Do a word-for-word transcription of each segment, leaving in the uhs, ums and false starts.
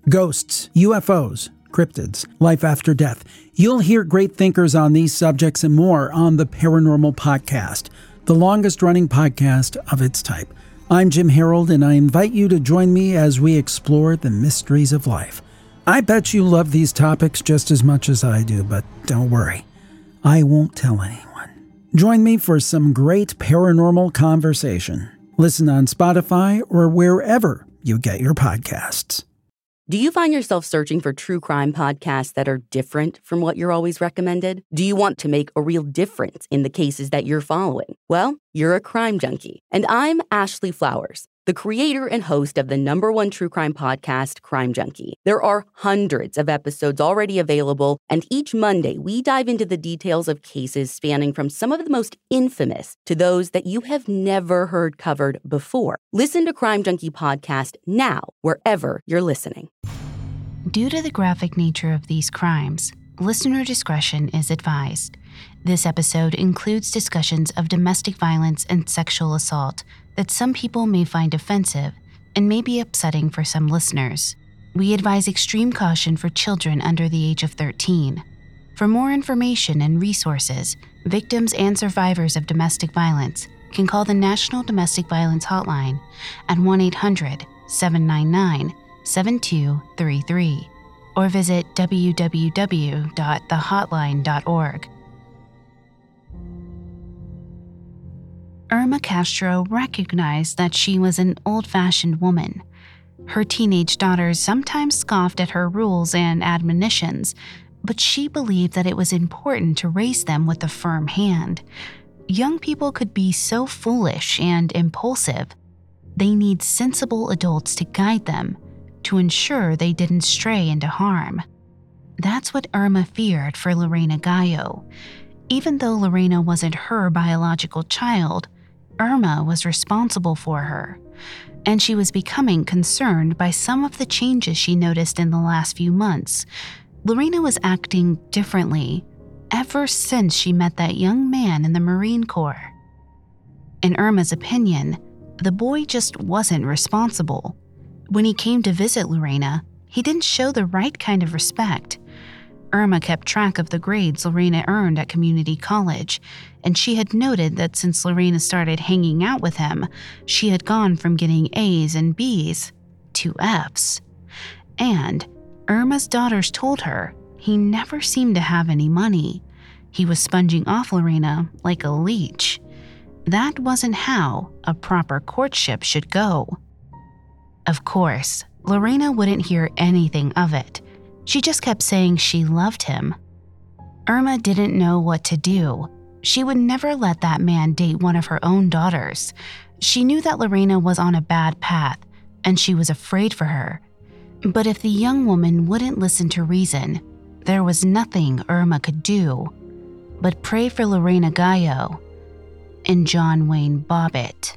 Ghosts, U F Os, cryptids, life after death. You'll hear great thinkers on these subjects and more on the Paranormal Podcast, the longest-running podcast of its type. I'm Jim Harold, and I invite you to join me as we explore the mysteries of life. I bet you love these topics just as much as I do, but don't worry, I won't tell anyone. Join me for some great paranormal conversation. Listen on Spotify or wherever you get your podcasts. Do you find yourself searching for true crime podcasts that are different from what you're always recommended? Do you want to make a real difference in the cases that you're following? Well, you're a crime junkie. And I'm Ashley Flowers, the creator and host of the number one true crime podcast, Crime Junkie. There are hundreds of episodes already available, and each Monday we dive into the details of cases spanning from some of the most infamous to those that you have never heard covered before. Listen to Crime Junkie Podcast now, wherever you're listening. Due to the graphic nature of these crimes, listener discretion is advised. This episode includes discussions of domestic violence and sexual assault that some people may find offensive and may be upsetting for some listeners. We advise extreme caution for children under the age of thirteen. For more information and resources, victims and survivors of domestic violence can call the National Domestic Violence Hotline at one eight hundred, seven nine nine, seven two three three or visit w w w dot the hotline dot org. Irma Castro recognized that she was an old-fashioned woman. Her teenage daughters sometimes scoffed at her rules and admonitions, but she believed that it was important to raise them with a firm hand. Young people could be so foolish and impulsive. They need sensible adults to guide them, to ensure they didn't stray into harm. That's what Irma feared for Lorena Gallo. Even though Lorena wasn't her biological child, Irma was responsible for her, and she was becoming concerned by some of the changes she noticed in the last few months. Lorena was acting differently ever since she met that young man in the Marine Corps. In Irma's opinion, the boy just wasn't responsible. When he came to visit Lorena, he didn't show the right kind of respect. Irma kept track of the grades Lorena earned at community college, and she had noted that since Lorena started hanging out with him, she had gone from getting A's and B's to F's. And Irma's daughters told her he never seemed to have any money. He was sponging off Lorena like a leech. That wasn't how a proper courtship should go. Of course, Lorena wouldn't hear anything of it. She just kept saying she loved him. Irma didn't know what to do. She would never let that man date one of her own daughters. She knew that Lorena was on a bad path, and she was afraid for her. But if the young woman wouldn't listen to reason, there was nothing Irma could do but pray for Lorena Gallo and John Wayne Bobbitt.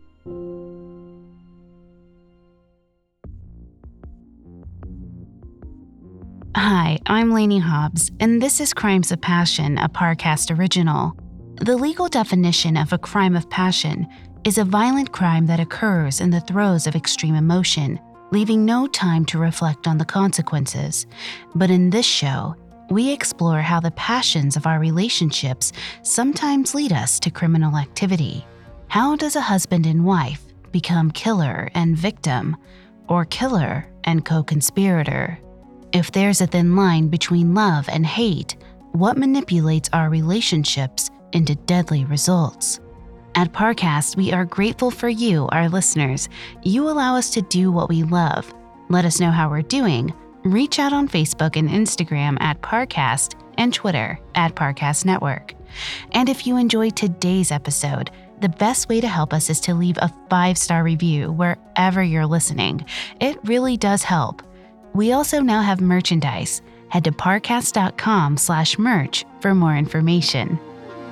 Hi, I'm Lainey Hobbs, and this is Crimes of Passion, a Parcast original. The legal definition of a crime of passion is a violent crime that occurs in the throes of extreme emotion, leaving no time to reflect on the consequences. But in this show, we explore how the passions of our relationships sometimes lead us to criminal activity. How does a husband and wife become killer and victim, or killer and co-conspirator? If there's a thin line between love and hate, what manipulates our relationships into deadly results? At Parcast, we are grateful for you, our listeners. You allow us to do what we love. Let us know how we're doing. Reach out on Facebook and Instagram at Parcast and Twitter at Parcast Network. And if you enjoyed today's episode, the best way to help us is to leave a five-star review wherever you're listening. It really does help. We also now have merchandise. Head to parcast.com slash merch for more information.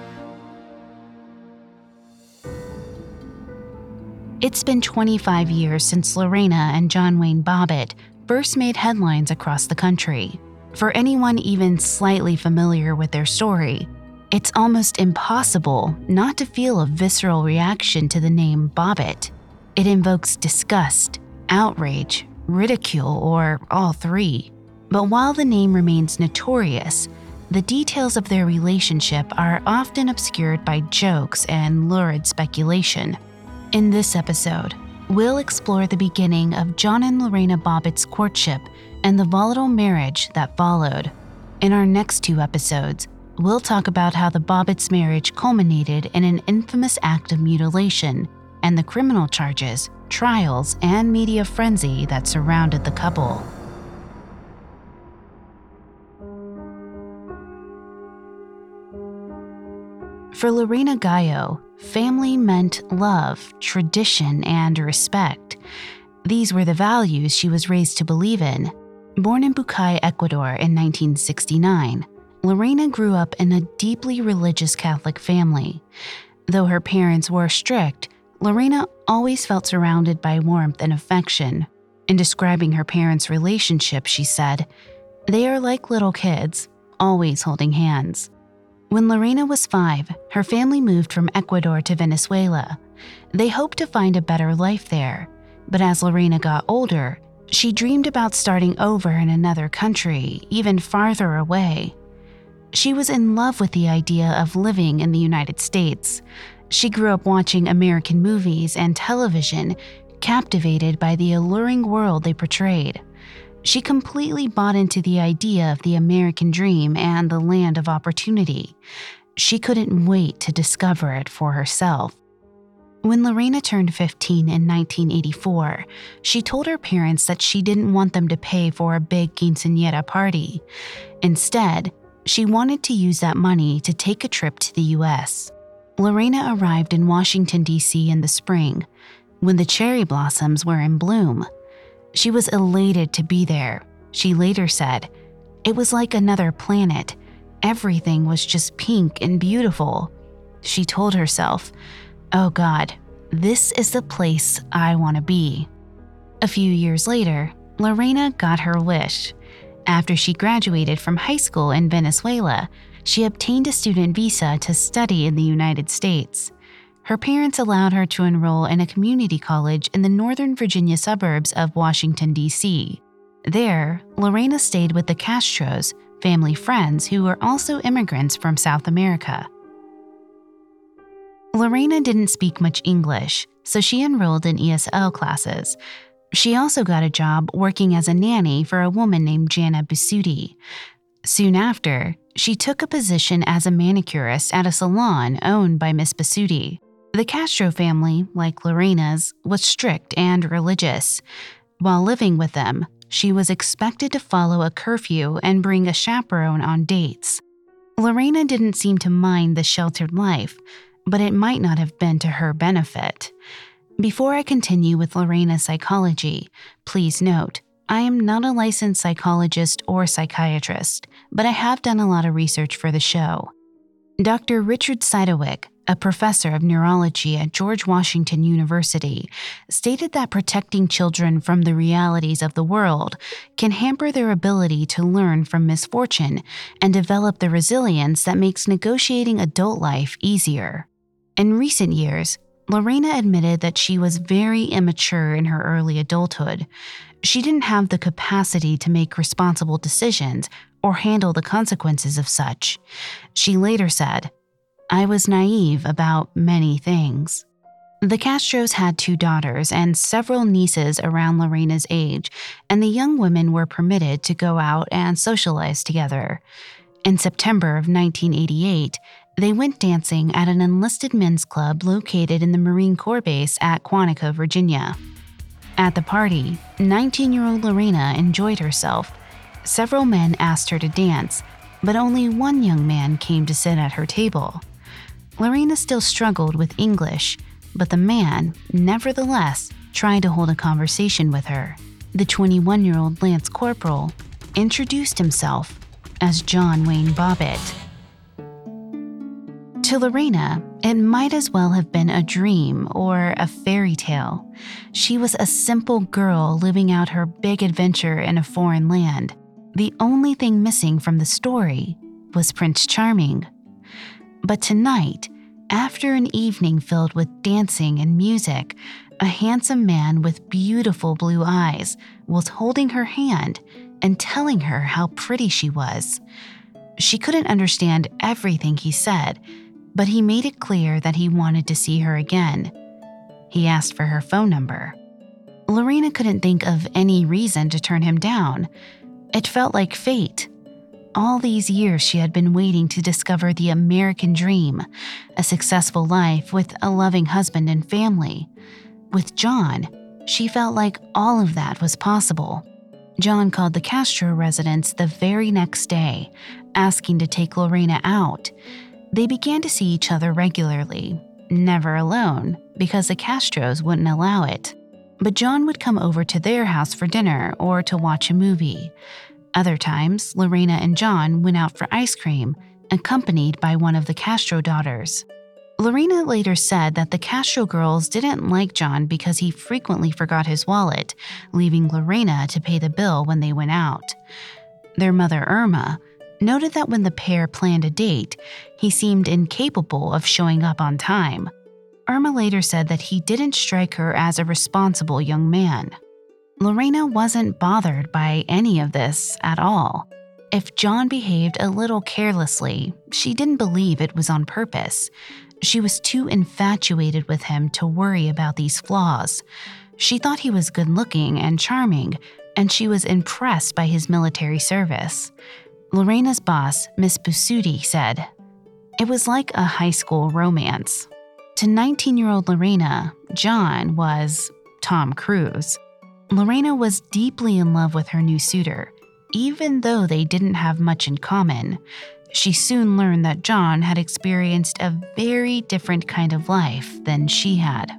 It's been twenty-five years since Lorena and John Wayne Bobbitt first made headlines across the country. For anyone even slightly familiar with their story, it's almost impossible not to feel a visceral reaction to the name Bobbitt. It invokes disgust, outrage, ridicule, or all three. But while the name remains notorious, the details of their relationship are often obscured by jokes and lurid speculation. In this episode, we'll explore the beginning of John and Lorena Bobbitt's courtship and the volatile marriage that followed. In our next two episodes, we'll talk about how the Bobbitts' marriage culminated in an infamous act of mutilation and the criminal charges, trials, and media frenzy that surrounded the couple. For Lorena Gallo, family meant love, tradition, and respect. These were the values she was raised to believe in. Born in Bucay, Ecuador in nineteen sixty-nine, Lorena grew up in a deeply religious Catholic family. Though her parents were strict, Lorena always felt surrounded by warmth and affection. In describing her parents' relationship, she said, "They are like little kids, always holding hands." When Lorena was five, her family moved from Ecuador to Venezuela. They hoped to find a better life there, but as Lorena got older, she dreamed about starting over in another country, even farther away. She was in love with the idea of living in the United States. She grew up watching American movies and television, captivated by the alluring world they portrayed. She completely bought into the idea of the American dream and the land of opportunity. She couldn't wait to discover it for herself. When Lorena turned fifteen in nineteen eighty-four, she told her parents that she didn't want them to pay for a big quinceañera party. Instead, she wanted to use that money to take a trip to the U S. Lorena arrived in Washington, D C in the spring, when the cherry blossoms were in bloom. She was elated to be there. She later said, "It was like another planet. Everything was just pink and beautiful." She told herself, "Oh God, this is the place I want to be." A few years later, Lorena got her wish. After she graduated from high school in Venezuela, she obtained a student visa to study in the United States. Her parents allowed her to enroll in a community college in the Northern Virginia suburbs of Washington, D C. There, Lorena stayed with the Castros, family friends who were also immigrants from South America. Lorena didn't speak much English, so she enrolled in E S L classes. She also got a job working as a nanny for a woman named Jana Bisutti. Soon after, she took a position as a manicurist at a salon owned by Miss Bisutti. The Castro family, like Lorena's, was strict and religious. While living with them, she was expected to follow a curfew and bring a chaperone on dates. Lorena didn't seem to mind the sheltered life, but it might not have been to her benefit. Before I continue with Lorena's psychology, please note, I am not a licensed psychologist or psychiatrist, but I have done a lot of research for the show. Doctor Richard Sidewick, a professor of neurology at George Washington University, stated that protecting children from the realities of the world can hamper their ability to learn from misfortune and develop the resilience that makes negotiating adult life easier. In recent years, Lorena admitted that she was very immature in her early adulthood. She didn't have the capacity to make responsible decisions or handle the consequences of such. She later said, "I was naive about many things." The Castros had two daughters and several nieces around Lorena's age, and the young women were permitted to go out and socialize together. In September of nineteen eighty-eight, they went dancing at an enlisted men's club located in the Marine Corps base at Quantico, Virginia. At the party, nineteen-year-old Lorena enjoyed herself. Several men asked her to dance, but only one young man came to sit at her table. Lorena still struggled with English, but the man, nevertheless, tried to hold a conversation with her. The twenty-one-year-old Lance Corporal introduced himself as John Wayne Bobbitt. To Lorena, it might as well have been a dream or a fairy tale. She was a simple girl living out her big adventure in a foreign land. The only thing missing from the story was Prince Charming. But tonight, after an evening filled with dancing and music, A handsome man with beautiful blue eyes was holding her hand and telling her how pretty she was. She couldn't understand everything he said, but he made it clear that he wanted to see her again. He asked for her phone number. Lorena couldn't think of any reason to turn him down. It felt like fate. All these years she had been waiting to discover the American dream, a successful life with a loving husband and family. With John, she felt like all of that was possible. John called the Castro residence the very next day, asking to take Lorena out. They began to see each other regularly, never alone, because the Castros wouldn't allow it. But John would come over to their house for dinner or to watch a movie. Other times, Lorena and John went out for ice cream, accompanied by one of the Castro daughters. Lorena later said that the Castro girls didn't like John because he frequently forgot his wallet, leaving Lorena to pay the bill when they went out. Their mother, Irma, noted that when the pair planned a date, he seemed incapable of showing up on time. Irma later said that he didn't strike her as a responsible young man. Lorena wasn't bothered by any of this at all. If John behaved a little carelessly, she didn't believe it was on purpose. She was too infatuated with him to worry about these flaws. She thought he was good-looking and charming, and she was impressed by his military service. Lorena's boss, Miss Busuti, said, "It was like a high school romance." To nineteen-year-old Lorena, John was Tom Cruise. Lorena was deeply in love with her new suitor, even though they didn't have much in common. She soon learned that John had experienced a very different kind of life than she had.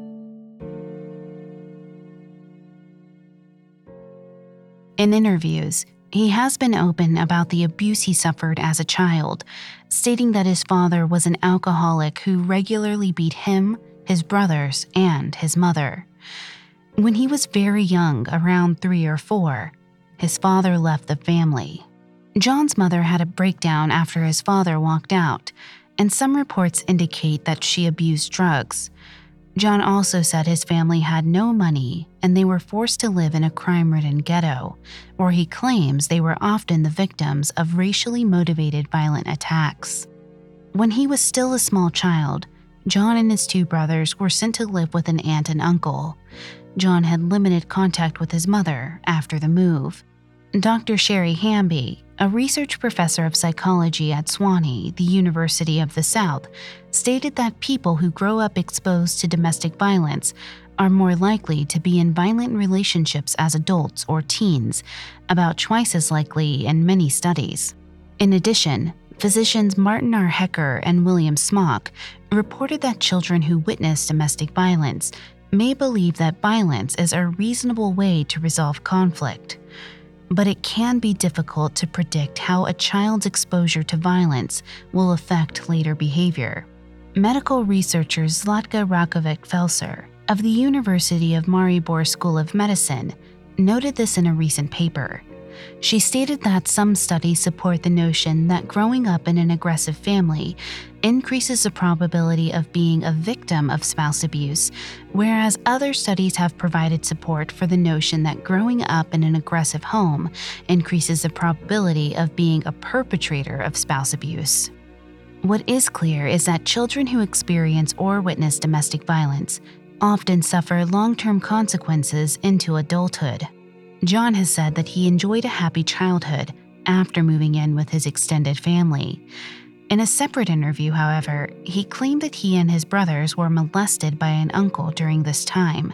In interviews, he has been open about the abuse he suffered as a child, stating that his father was an alcoholic who regularly beat him, his brothers, and his mother. When he was very young, around three or four, his father left the family. John's mother had a breakdown after his father walked out, and some reports indicate that she abused drugs. John also said his family had no money and they were forced to live in a crime-ridden ghetto, where he claims they were often the victims of racially motivated violent attacks. When he was still a small child, John and his two brothers were sent to live with an aunt and uncle. John had limited contact with his mother after the move. Doctor Sherry Hamby, a research professor of psychology at Sewanee, the University of the South, stated that people who grow up exposed to domestic violence are more likely to be in violent relationships as adults or teens, about twice as likely in many studies. In addition, physicians Martin R. Hecker and William Smock reported that children who witness domestic violence may believe that violence is a reasonable way to resolve conflict. But it can be difficult to predict how a child's exposure to violence will affect later behavior. Medical researcher Zlatka Rakovic-Felser of the University of Maribor School of Medicine noted this in a recent paper. She stated that some studies support the notion that growing up in an aggressive family increases the probability of being a victim of spouse abuse, whereas other studies have provided support for the notion that growing up in an aggressive home increases the probability of being a perpetrator of spouse abuse. What is clear is that children who experience or witness domestic violence often suffer long-term consequences into adulthood. John has said that he enjoyed a happy childhood after moving in with his extended family. In a separate interview, however, he claimed that he and his brothers were molested by an uncle during this time.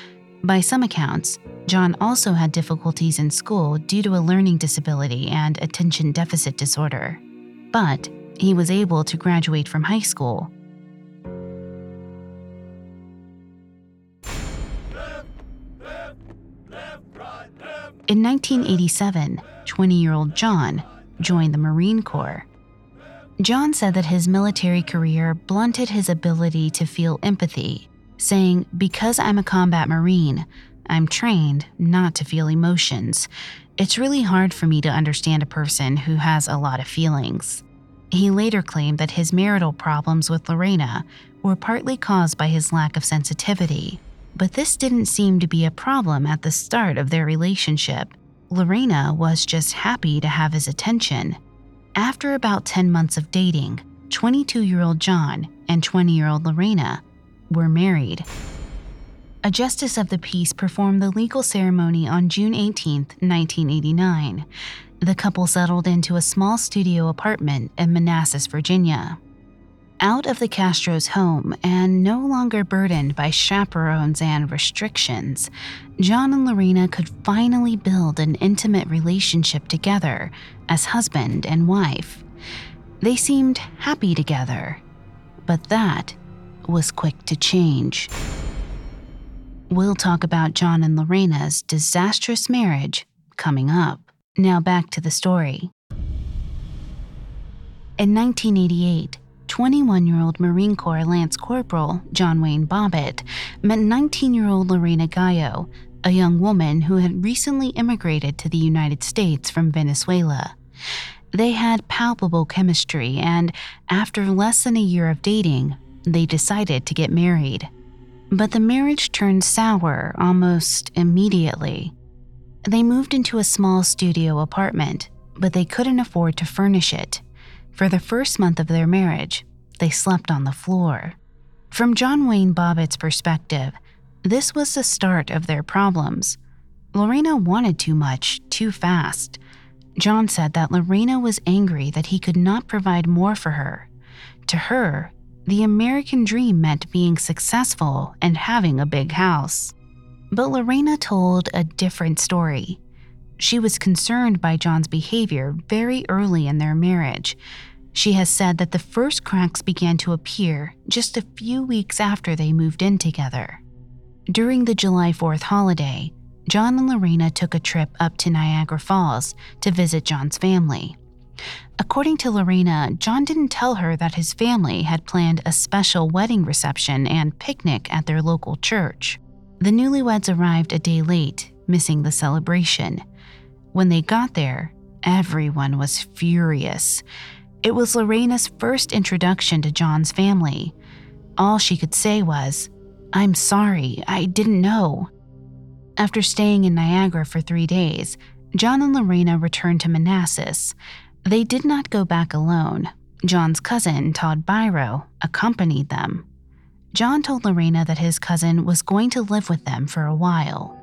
By some accounts, John also had difficulties in school due to a learning disability and attention deficit disorder. But he was able to graduate from high school. In nineteen eighty-seven, twenty-year-old John joined the Marine Corps. John said that his military career blunted his ability to feel empathy, saying, "Because I'm a combat Marine, I'm trained not to feel emotions. It's really hard for me to understand a person who has a lot of feelings." He later claimed that his marital problems with Lorena were partly caused by his lack of sensitivity. But this didn't seem to be a problem at the start of their relationship. Lorena was just happy to have his attention. After about ten months of dating, twenty-two-year-old John and twenty-year-old Lorena were married. A justice of the peace performed the legal ceremony on June eighteenth, nineteen eighty-nine. The couple settled into a small studio apartment in Manassas, Virginia. Out of the Castro's home and no longer burdened by chaperones and restrictions, John and Lorena could finally build an intimate relationship together as husband and wife. They seemed happy together, but that was quick to change. We'll talk about John and Lorena's disastrous marriage coming up. Now back to the story. In nineteen eighty-eight, twenty-one-year-old Marine Corps Lance Corporal John Wayne Bobbitt met nineteen-year-old Lorena Gallo, a young woman who had recently immigrated to the United States from Venezuela. They had palpable chemistry, and after less than a year of dating, they decided to get married. But the marriage turned sour almost immediately. They moved into a small studio apartment, but they couldn't afford to furnish it. For the first month of their marriage, they slept on the floor. From John Wayne Bobbitt's perspective, this was the start of their problems. Lorena wanted too much, too fast. John said that Lorena was angry that he could not provide more for her. To her, the American dream meant being successful and having a big house. But Lorena told a different story. She was concerned by John's behavior very early in their marriage. She has said that the first cracks began to appear just a few weeks after they moved in together. During the July fourth holiday, John and Lorena took a trip up to Niagara Falls to visit John's family. According to Lorena, John didn't tell her that his family had planned a special wedding reception and picnic at their local church. The newlyweds arrived a day late, missing the celebration. When they got there, everyone was furious. It was Lorena's first introduction to John's family. All she could say was, "I'm sorry, I didn't know." After staying in Niagara for three days, John and Lorena returned to Manassas. They did not go back alone. John's cousin, Todd Byro, accompanied them. John told Lorena that his cousin was going to live with them for a while.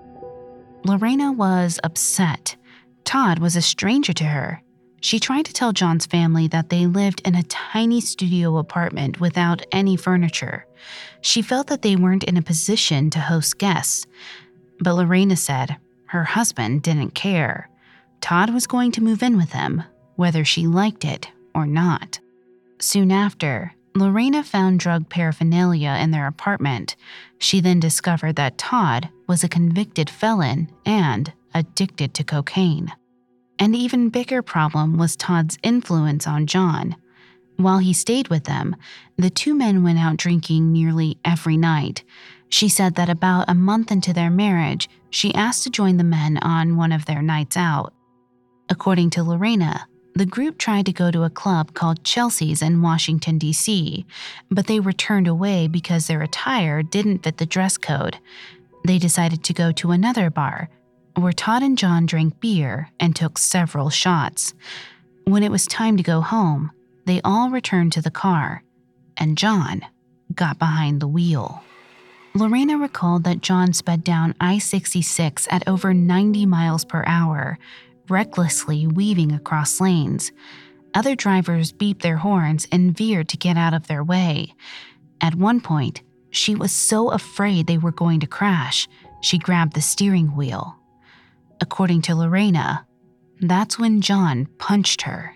Lorena was upset. Todd was a stranger to her. She tried to tell John's family that they lived in a tiny studio apartment without any furniture. She felt that they weren't in a position to host guests. But Lorena said her husband didn't care. Todd was going to move in with them, whether she liked it or not. Soon after, Lorena found drug paraphernalia in their apartment. She then discovered that Todd was a convicted felon and addicted to cocaine. An even bigger problem was Todd's influence on John. While he stayed with them, the two men went out drinking nearly every night. She said that about a month into their marriage, she asked to join the men on one of their nights out. According to Lorena, the group tried to go to a club called Chelsea's in Washington, D C, but they were turned away because their attire didn't fit the dress code. They decided to go to another bar, where Todd and John drank beer and took several shots. When it was time to go home, they all returned to the car, and John got behind the wheel. Lorena recalled that John sped down I sixty-six at over ninety miles per hour, recklessly weaving across lanes. Other drivers beeped their horns and veered to get out of their way. At one point, she was so afraid they were going to crash, she grabbed the steering wheel. According to Lorena, that's when John punched her.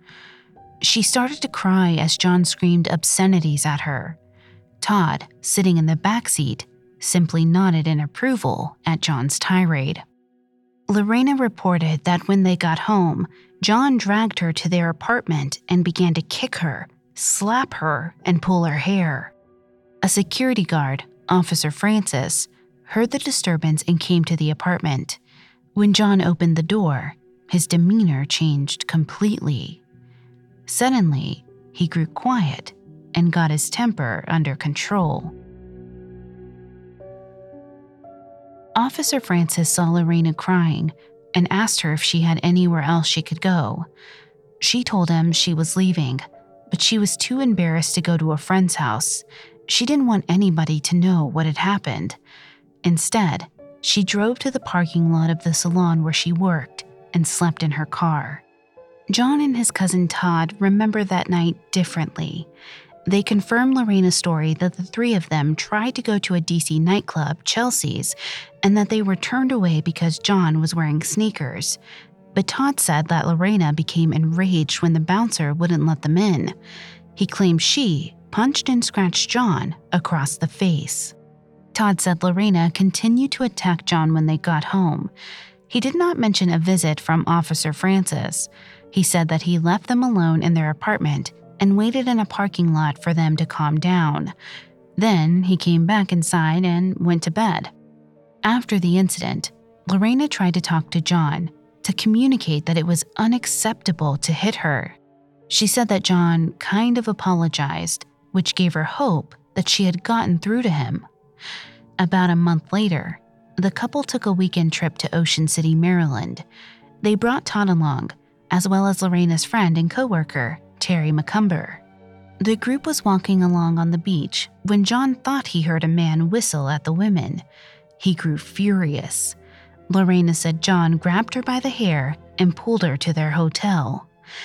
She started to cry as John screamed obscenities at her. Todd, sitting in the back seat, simply nodded in approval at John's tirade. Lorena reported that when they got home, John dragged her to their apartment and began to kick her, slap her, and pull her hair. A security guard, Officer Francis, heard the disturbance and came to the apartment. When John opened the door, his demeanor changed completely. Suddenly, he grew quiet and got his temper under control. Officer Francis saw Lorena crying and asked her if she had anywhere else she could go. She told him she was leaving, but she was too embarrassed to go to a friend's house. She didn't want anybody to know what had happened. Instead, she drove to the parking lot of the salon where she worked and slept in her car. John and his cousin Todd remember that night differently. They confirmed Lorena's story that the three of them tried to go to a D C nightclub, Chelsea's, and that they were turned away because John was wearing sneakers. But Todd said that Lorena became enraged when the bouncer wouldn't let them in. He claimed she punched and scratched John across the face. Todd said Lorena continued to attack John when they got home. He did not mention a visit from Officer Francis. He said that he left them alone in their apartment and waited in a parking lot for them to calm down. Then he came back inside and went to bed. After the incident, Lorena tried to talk to John to communicate that it was unacceptable to hit her. She said that John kind of apologized, which gave her hope that she had gotten through to him. About a month later, the couple took a weekend trip to Ocean City, Maryland. They brought Todd along, as well as Lorena's friend and coworker, Terry McCumber. The group was walking along on the beach when John thought he heard a man whistle at the women. He grew furious. Lorena said John grabbed her by the hair and pulled her to their hotel.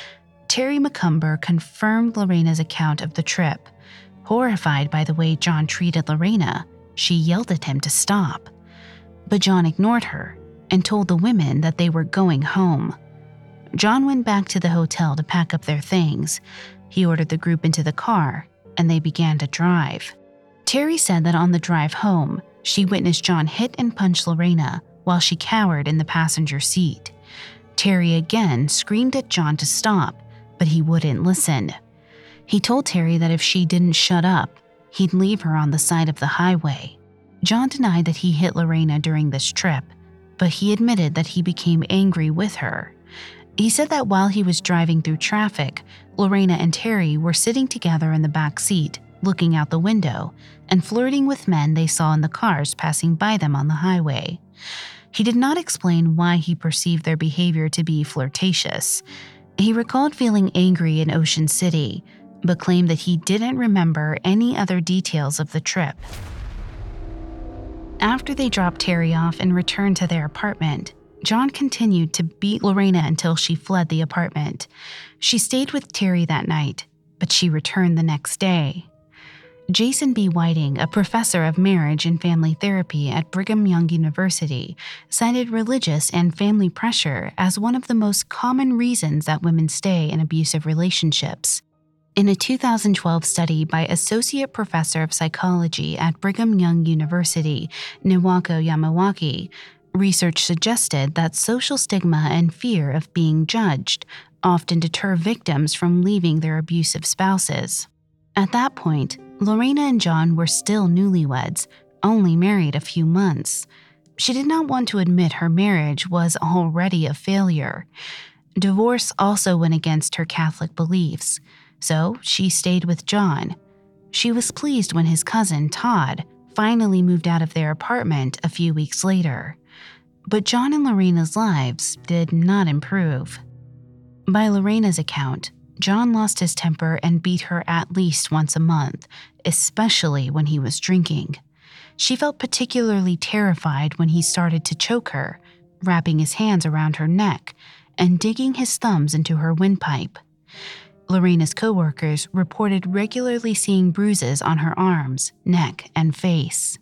Terry McCumber confirmed Lorena's account of the trip. Horrified by the way John treated Lorena, she yelled at him to stop. But John ignored her and told the women that they were going home. John went back to the hotel to pack up their things. He ordered the group into the car, and they began to drive. Terry said that on the drive home, she witnessed John hit and punch Lorena while she cowered in the passenger seat. Terry again screamed at John to stop, but he wouldn't listen. He told Terry that if she didn't shut up, he'd leave her on the side of the highway. John denied that he hit Lorena during this trip, but he admitted that he became angry with her. He said that while he was driving through traffic, Lorena and Terry were sitting together in the back seat, looking out the window, and flirting with men they saw in the cars passing by them on the highway. He did not explain why he perceived their behavior to be flirtatious. He recalled feeling angry in Ocean City, but claimed that he didn't remember any other details of the trip. After they dropped Terry off and returned to their apartment, John continued to beat Lorena until she fled the apartment. She stayed with Terry that night, but she returned the next day. Jason B. Whiting, a professor of marriage and family therapy at Brigham Young University, cited religious and family pressure as one of the most common reasons that women stay in abusive relationships. In a two thousand twelve study by Associate Professor of Psychology at Brigham Young University, Niwako Yamawaki, research suggested that social stigma and fear of being judged often deter victims from leaving their abusive spouses. At that point, Lorena and John were still newlyweds, only married a few months. She did not want to admit her marriage was already a failure. Divorce also went against her Catholic beliefs, so she stayed with John. She was pleased when his cousin, Todd, finally moved out of their apartment a few weeks later. But John and Lorena's lives did not improve. By Lorena's account, John lost his temper and beat her at least once a month, especially when he was drinking. She felt particularly terrified when he started to choke her, wrapping his hands around her neck and digging his thumbs into her windpipe. Lorena's coworkers reported regularly seeing bruises on her arms, neck, and face.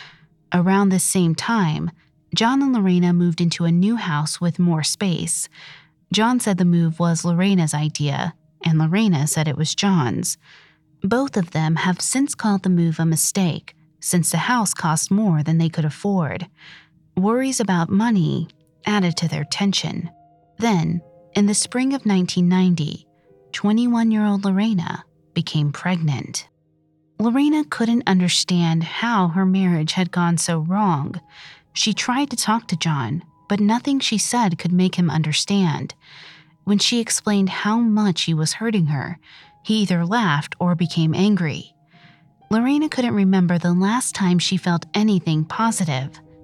Around this same time, John and Lorena moved into a new house with more space. John said the move was Lorena's idea, and Lorena said it was John's. Both of them have since called the move a mistake, since the house cost more than they could afford. Worries about money added to their tension. Then, in the spring of nineteen ninety, twenty-one-year-old Lorena became pregnant. Lorena couldn't understand how her marriage had gone so wrong. She tried to talk to John, but nothing she said could make him understand. When she explained how much he was hurting her, he either laughed or became angry. Lorena couldn't remember the last time she felt anything positive.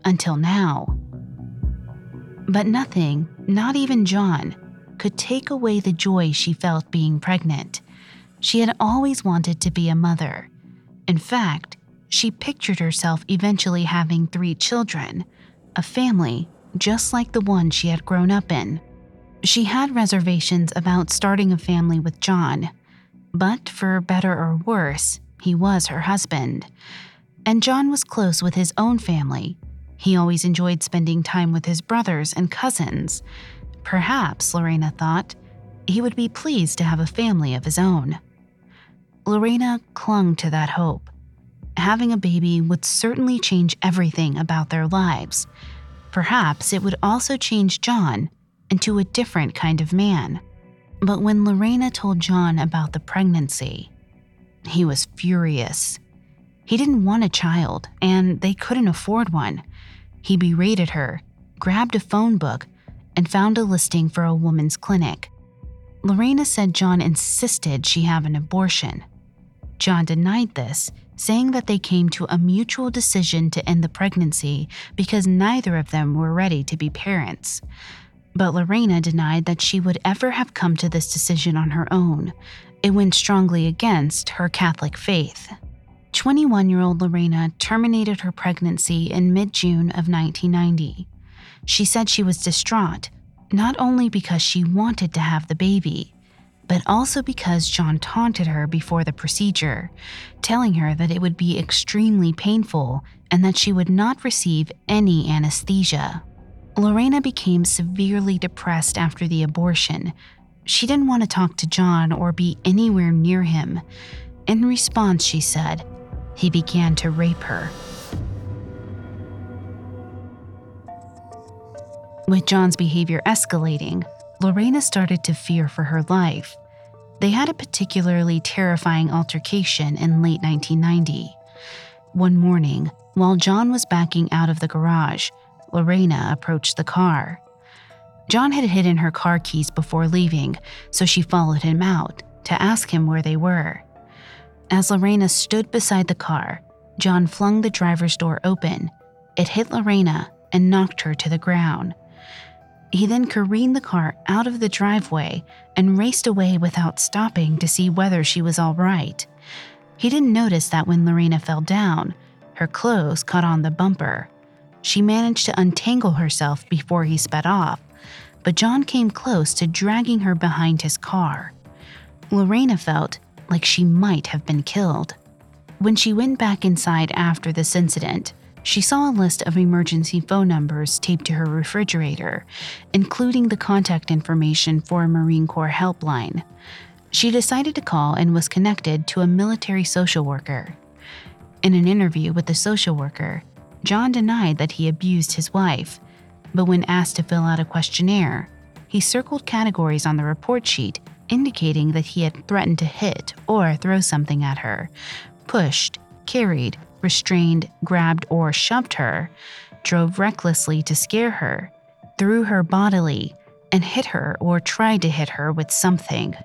until now. But nothing, not even John, could take away the joy she felt being pregnant. She had always wanted to be a mother. In fact, she pictured herself eventually having three children, a family just like the one she had grown up in. She had reservations about starting a family with John, but for better or worse, he was her husband. And John was close with his own family. He always enjoyed spending time with his brothers and cousins. Perhaps, Lorena thought, he would be pleased to have a family of his own. Lorena clung to that hope. Having a baby would certainly change everything about their lives. Perhaps it would also change John into a different kind of man. But when Lorena told John about the pregnancy, he was furious. He didn't want a child, and they couldn't afford one. He berated her, grabbed a phone book, and found a listing for a woman's clinic. Lorena said John insisted she have an abortion. John denied this, saying that they came to a mutual decision to end the pregnancy because neither of them were ready to be parents. But Lorena denied that she would ever have come to this decision on her own. It went strongly against her Catholic faith. twenty-one-year-old Lorena terminated her pregnancy in mid-June of nineteen ninety. She said she was distraught, not only because she wanted to have the baby, but also because John taunted her before the procedure, telling her that it would be extremely painful and that she would not receive any anesthesia. Lorena became severely depressed after the abortion. She didn't want to talk to John or be anywhere near him. In response, she said, he began to rape her. With John's behavior escalating, Lorena started to fear for her life. They had a particularly terrifying altercation in late nineteen ninety. One morning, while John was backing out of the garage, Lorena approached the car. John had hidden her car keys before leaving, so she followed him out to ask him where they were. As Lorena stood beside the car, John flung the driver's door open. It hit Lorena and knocked her to the ground. He then careened the car out of the driveway and raced away without stopping to see whether she was all right. He didn't notice that when Lorena fell down, her clothes caught on the bumper. She managed to untangle herself before he sped off, but John came close to dragging her behind his car. Lorena felt like she might have been killed. When she went back inside after this incident, she saw a list of emergency phone numbers taped to her refrigerator, including the contact information for a Marine Corps helpline. She decided to call and was connected to a military social worker. In an interview with the social worker, John denied that he abused his wife, but when asked to fill out a questionnaire, he circled categories on the report sheet indicating that he had threatened to hit or throw something at her, pushed, carried, restrained, grabbed, or shoved her, drove recklessly to scare her, threw her bodily, and hit her or tried to hit her with something.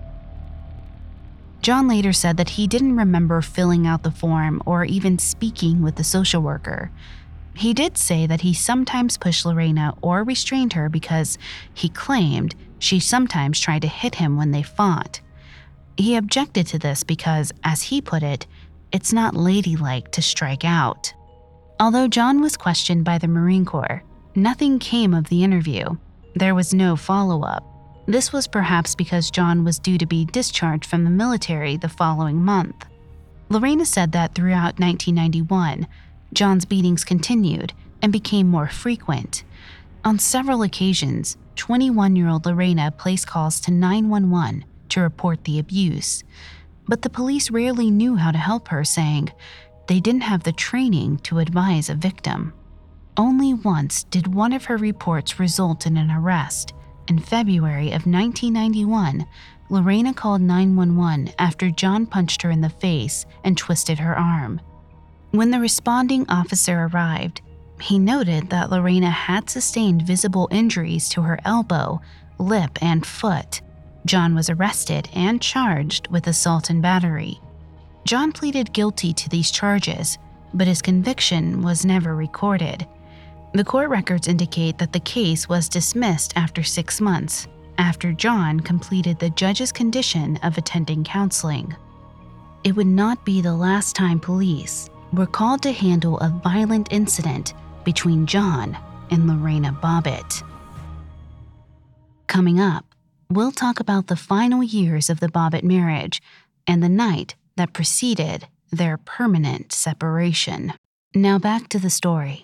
John later said that he didn't remember filling out the form or even speaking with the social worker. He did say that he sometimes pushed Lorena or restrained her because he claimed she sometimes tried to hit him when they fought. He objected to this because, as he put it, it's not ladylike to strike out. Although John was questioned by the Marine Corps, nothing came of the interview. There was no follow-up. This was perhaps because John was due to be discharged from the military the following month. Lorena said that throughout nineteen ninety-one, John's beatings continued and became more frequent. On several occasions, twenty-one-year-old Lorena placed calls to nine one one to report the abuse. But the police rarely knew how to help her, saying they didn't have the training to advise a victim. Only once did one of her reports result in an arrest. In February of nineteen ninety-one, Lorena called nine one one after John punched her in the face and twisted her arm. When the responding officer arrived, he noted that Lorena had sustained visible injuries to her elbow, lip, and foot. John was arrested and charged with assault and battery. John pleaded guilty to these charges, but his conviction was never recorded. The court records indicate that the case was dismissed after six months, after John completed the judge's condition of attending counseling. It would not be the last time police were called to handle a violent incident between John and Lorena Bobbitt. Coming up, we'll talk about the final years of the Bobbitt marriage and the night that preceded their permanent separation. Now back to the story.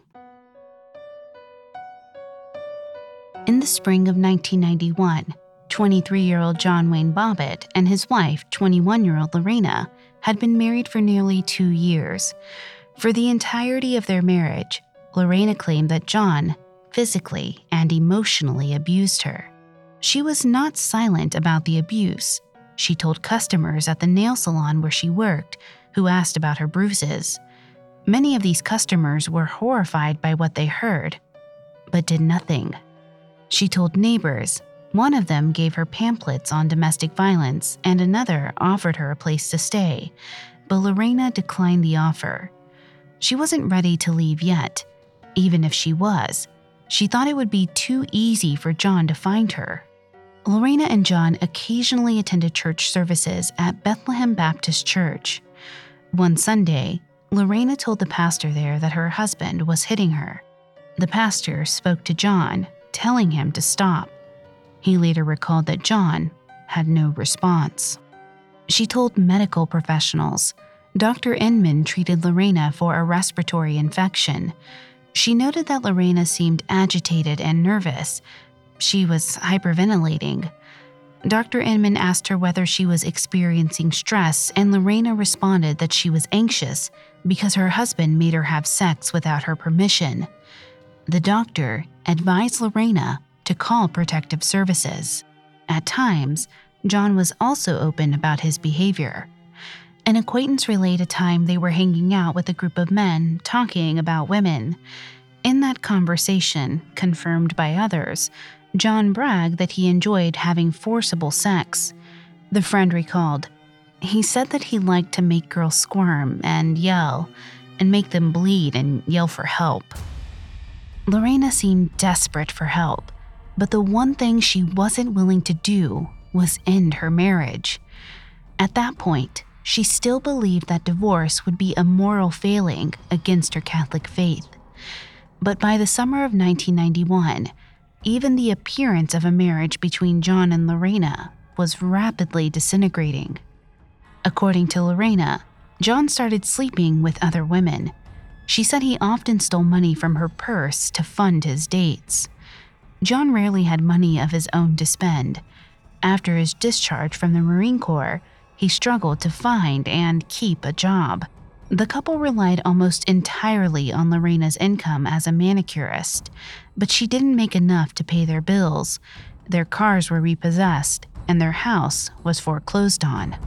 In the spring of nineteen ninety-one, twenty-three-year-old John Wayne Bobbitt and his wife, twenty-one-year-old Lorena, had been married for nearly two years. For the entirety of their marriage, Lorena claimed that John physically and emotionally abused her. She was not silent about the abuse. She told customers at the nail salon where she worked, who asked about her bruises. Many of these customers were horrified by what they heard, but did nothing. She told neighbors. One of them gave her pamphlets on domestic violence, and another offered her a place to stay, but Lorena declined the offer. She wasn't ready to leave yet. Even if she was, she thought it would be too easy for John to find her. Lorena and John occasionally attended church services at Bethlehem Baptist Church. One Sunday, Lorena told the pastor there that her husband was hitting her. The pastor spoke to John, telling him to stop. He later recalled that John had no response. She told medical professionals. Doctor Inman treated Lorena for a respiratory infection. She noted that Lorena seemed agitated and nervous. She was hyperventilating. Doctor Inman asked her whether she was experiencing stress, and Lorena responded that she was anxious because her husband made her have sex without her permission. The doctor advised Lorena to call protective services. At times, John was also open about his behavior. An acquaintance relayed a time they were hanging out with a group of men talking about women. In that conversation, confirmed by others, John bragged that he enjoyed having forcible sex. The friend recalled, he said that he liked to make girls squirm and yell, and make them bleed and yell for help. Lorena seemed desperate for help, but the one thing she wasn't willing to do was end her marriage. At that point, she still believed that divorce would be a moral failing against her Catholic faith. But by the summer of nineteen ninety-one, even the appearance of a marriage between John and Lorena was rapidly disintegrating. According to Lorena, John started sleeping with other women. She said he often stole money from her purse to fund his dates. John rarely had money of his own to spend. After his discharge from the Marine Corps, he struggled to find and keep a job. The couple relied almost entirely on Lorena's income as a manicurist, but she didn't make enough to pay their bills. Their cars were repossessed, and their house was foreclosed on.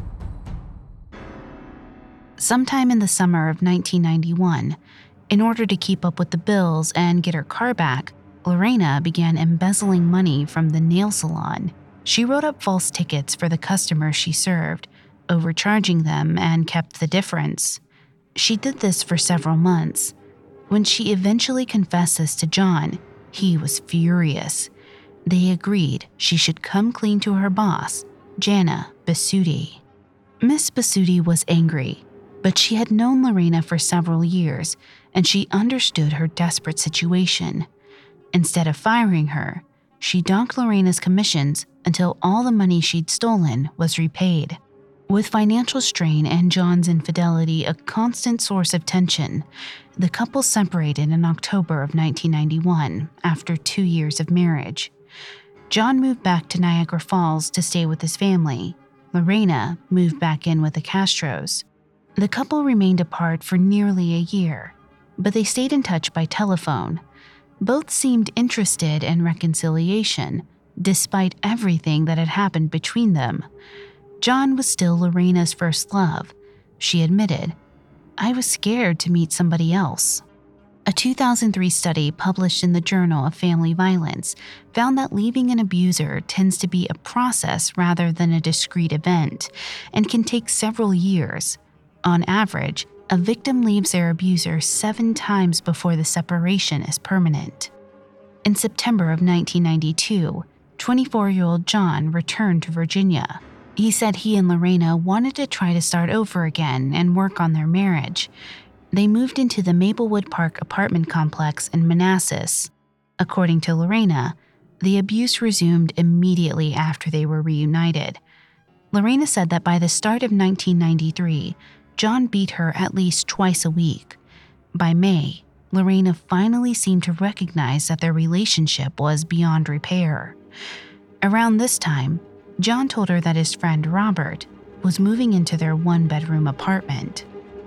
Sometime in the summer of nineteen ninety-one, in order to keep up with the bills and get her car back, Lorena began embezzling money from the nail salon. She wrote up false tickets for the customers she served, overcharging them, and kept the difference. She did this for several months. When she eventually confessed this to John, he was furious. They agreed she should come clean to her boss, Jana Basutti. Miss Basutti was angry, but she had known Lorena for several years, and she understood her desperate situation. Instead of firing her, she docked Lorena's commissions until all the money she'd stolen was repaid. With financial strain and John's infidelity a constant source of tension, the couple separated in October of nineteen ninety-one after two years of marriage. John moved back to Niagara Falls to stay with his family. Lorena moved back in with the Castros. The couple remained apart for nearly a year, but they stayed in touch by telephone. Both seemed interested in reconciliation, despite everything that had happened between them. John was still Lorena's first love. She admitted, "I was scared to meet somebody else." A two thousand three study published in the Journal of Family Violence found that leaving an abuser tends to be a process rather than a discrete event, and can take several years. On average, A victim leaves their abuser seven times before the separation is permanent. In September of nineteen ninety-two, twenty-four-year-old John returned to Virginia. He said he and Lorena wanted to try to start over again and work on their marriage. They moved into the Maplewood Park apartment complex in Manassas. According to Lorena, the abuse resumed immediately after they were reunited. Lorena said that by the start of nineteen ninety-three, John beat her at least twice a week. By May, Lorena finally seemed to recognize that their relationship was beyond repair. Around this time, John told her that his friend Robert was moving into their one-bedroom apartment.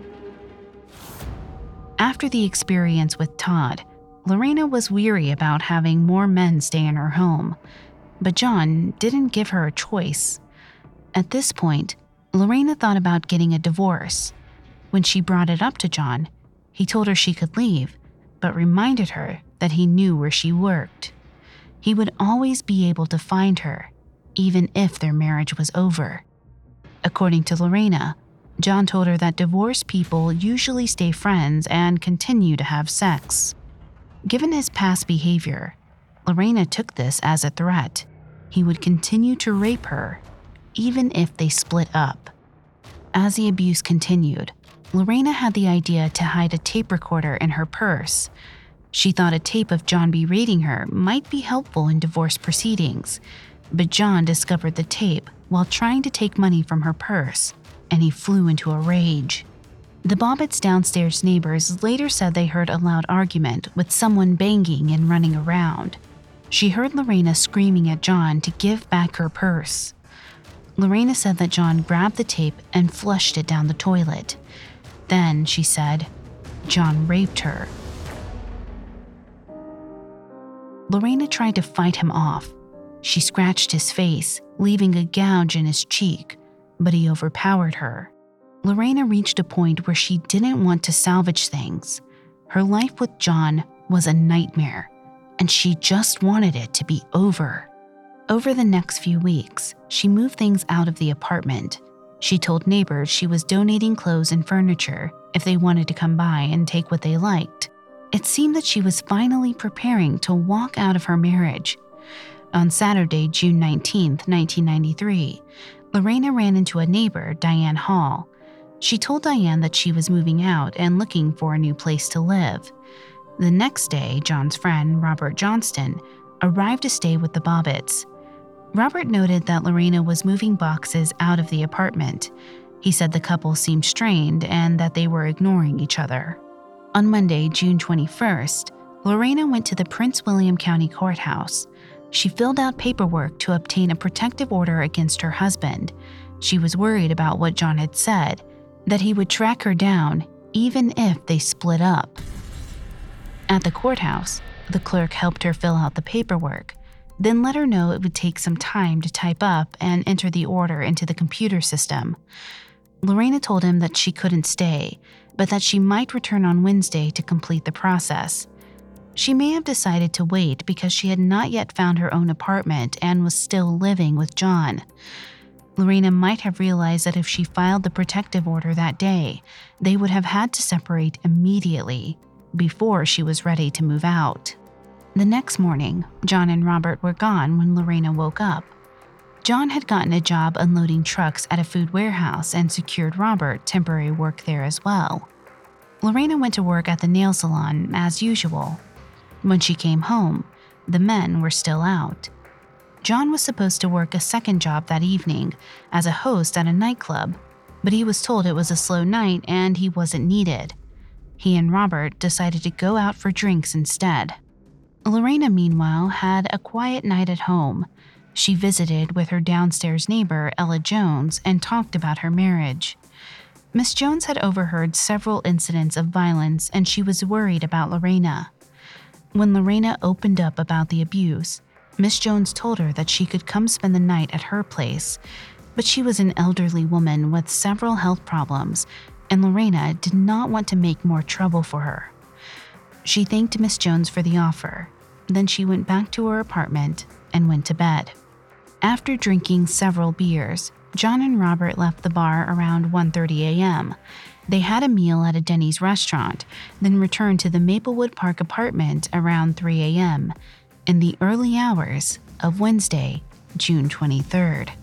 After the experience with Todd, Lorena was weary about having more men stay in her home, but John didn't give her a choice. At this point, Lorena thought about getting a divorce. When she brought it up to John, he told her she could leave, but reminded her that he knew where she worked. He would always be able to find her, even if their marriage was over. According to Lorena, John told her that divorced people usually stay friends and continue to have sex. Given his past behavior, Lorena took this as a threat. He would continue to rape her, even if they split up. As the abuse continued, Lorena had the idea to hide a tape recorder in her purse. She thought a tape of John berating her might be helpful in divorce proceedings, but John discovered the tape while trying to take money from her purse, and he flew into a rage. The Bobbitts' downstairs neighbors later said they heard a loud argument with someone banging and running around. She heard Lorena screaming at John to give back her purse. Lorena said that John grabbed the tape and flushed it down the toilet. Then, she said, John raped her. Lorena tried to fight him off. She scratched his face, leaving a gouge in his cheek, but he overpowered her. Lorena reached a point where she didn't want to salvage things. Her life with John was a nightmare, and she just wanted it to be over. Over the next few weeks, she moved things out of the apartment. She told neighbors she was donating clothes and furniture if they wanted to come by and take what they liked. It seemed that she was finally preparing to walk out of her marriage. On Saturday, June nineteenth, nineteen ninety-three, Lorena ran into a neighbor, Diane Hall. She told Diane that she was moving out and looking for a new place to live. The next day, John's friend, Robert Johnston, arrived to stay with the Bobbitts. Robert noted that Lorena was moving boxes out of the apartment. He said the couple seemed strained and that they were ignoring each other. On Monday, June twenty-first, Lorena went to the Prince William County Courthouse. She filled out paperwork to obtain a protective order against her husband. She was worried about what John had said, that he would track her down even if they split up. At the courthouse, the clerk helped her fill out the paperwork, then let her know it would take some time to type up and enter the order into the computer system. Lorena told him that she couldn't stay, but that she might return on Wednesday to complete the process. She may have decided to wait because she had not yet found her own apartment and was still living with John. Lorena might have realized that if she filed the protective order that day, they would have had to separate immediately before she was ready to move out. The next morning, John and Robert were gone when Lorena woke up. John had gotten a job unloading trucks at a food warehouse and secured Robert temporary work there as well. Lorena went to work at the nail salon as usual. When she came home, the men were still out. John was supposed to work a second job that evening as a host at a nightclub, but he was told it was a slow night and he wasn't needed. He and Robert decided to go out for drinks instead. Lorena, meanwhile, had a quiet night at home. She visited with her downstairs neighbor, Ella Jones, and talked about her marriage. Miss Jones had overheard several incidents of violence and she was worried about Lorena. When Lorena opened up about the abuse, Miss Jones told her that she could come spend the night at her place, but she was an elderly woman with several health problems, and Lorena did not want to make more trouble for her. She thanked Miss Jones for the offer. Then she went back to her apartment and went to bed. After drinking several beers, John and Robert left the bar around one thirty a.m. They had a meal at a Denny's restaurant, then returned to the Maplewood Park apartment around three a.m. in the early hours of Wednesday, June twenty-third.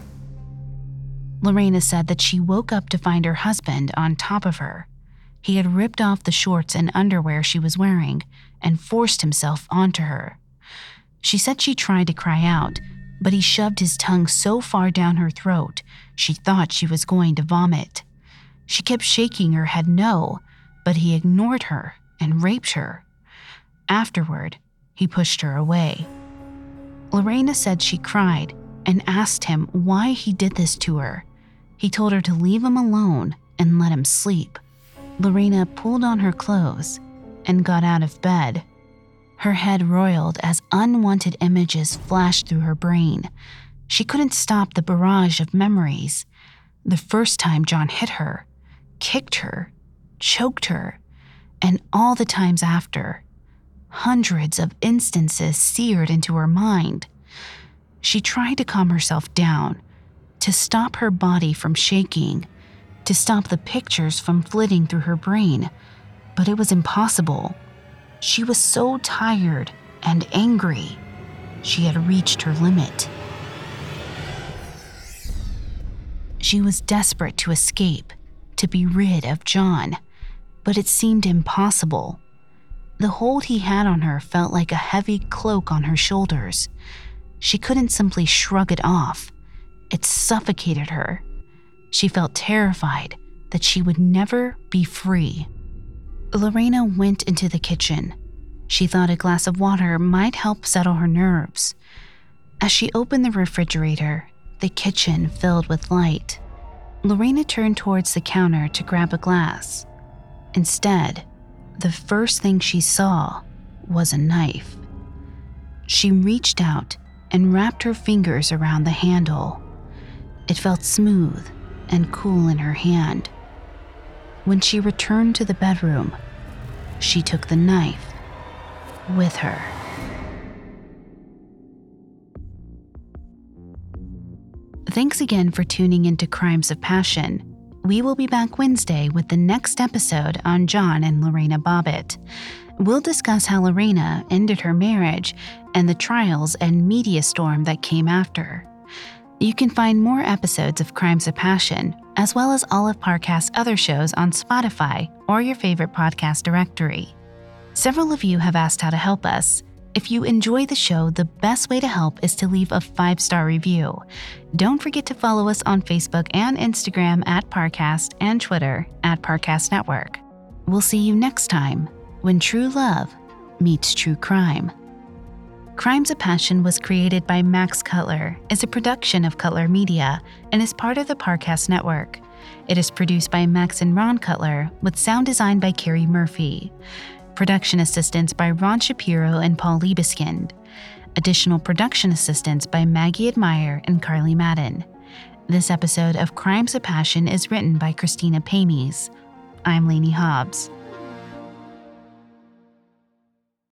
Lorena said that she woke up to find her husband on top of her. He had ripped off the shorts and underwear she was wearing and forced himself onto her. She said she tried to cry out, but he shoved his tongue so far down her throat, she thought she was going to vomit. She kept shaking her head no, but he ignored her and raped her. Afterward, he pushed her away. Lorena said she cried and asked him why he did this to her. He told her to leave him alone and let him sleep. Lorena pulled on her clothes and got out of bed. Her head roiled as unwanted images flashed through her brain. She couldn't stop the barrage of memories. The first time John hit her, kicked her, choked her, and all the times after. Hundreds of instances seared into her mind. She tried to calm herself down, to stop her body from shaking, to stop the pictures from flitting through her brain, but it was impossible. She was so tired and angry. She had reached her limit. She was desperate to escape, to be rid of John, but it seemed impossible. The hold he had on her felt like a heavy cloak on her shoulders. She couldn't simply shrug it off. It suffocated her. She felt terrified that she would never be free. Lorena went into the kitchen. She thought a glass of water might help settle her nerves. As she opened the refrigerator, the kitchen filled with light. Lorena turned towards the counter to grab a glass. Instead, the first thing she saw was a knife. She reached out and wrapped her fingers around the handle. It felt smooth and cool in her hand. When she returned to the bedroom, she took the knife with her. Thanks again for tuning into Crimes of Passion. We will be back Wednesday with the next episode on John and Lorena Bobbitt. We'll discuss how Lorena ended her marriage and the trials and media storm that came after. You can find more episodes of Crimes of Passion, as well as all of Parcast's other shows on Spotify or your favorite podcast directory. Several of you have asked how to help us. If you enjoy the show, the best way to help is to leave a five-star review. Don't forget to follow us on Facebook and Instagram at Parcast and Twitter at Parcast Network. We'll see you next time when true love meets true crime. Crimes of Passion was created by Max Cutler, is a production of Cutler Media, and is part of the Parcast Network. It is produced by Max and Ron Cutler, with sound design by Carrie Murphy. Production assistance by Ron Shapiro and Paul Liebeskind. Additional production assistance by Maggie Admire and Carly Madden. This episode of Crimes of Passion is written by Christina Pamies. I'm Lainey Hobbs.